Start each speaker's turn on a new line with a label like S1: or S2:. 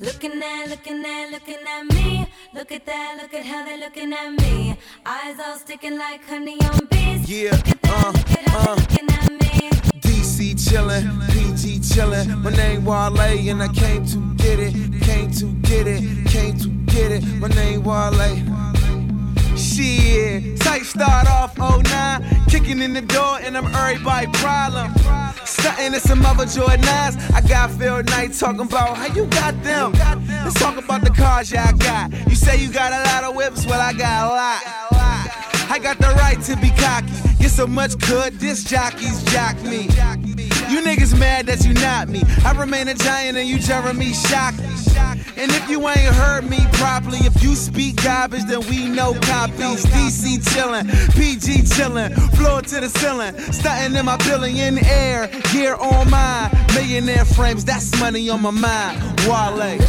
S1: Looking at me. Look at that, look at how they're looking at me. Eyes all sticking like honey on bees.
S2: Yeah,
S1: look at how they're looking at me.
S2: DC chillin', PG chillin'. My name Wale and I came to get it, came to get it, came to get it. My name Wale. Shit, tight start off 09, kicking in the door and I'm everybody problem. Stuntin' in some other Jordan 9s. I got Phil Knight talking about how you got them. Let's talk about the cars, yeah, I got. You say you got a lot of whips, well, I got a lot. I got the right to be cocky. Get so much good, disc jockeys jock me. You niggas mad that you not me. I remain a giant and you Jeremy Shockey. And if you ain't heard me properly, if you speak garbage, then we know copies. DC chillin', PG chillin', floor to the ceiling, stuntin' in my billionaire gear on mine. Millionaire frames, that's money on my mind. Wale.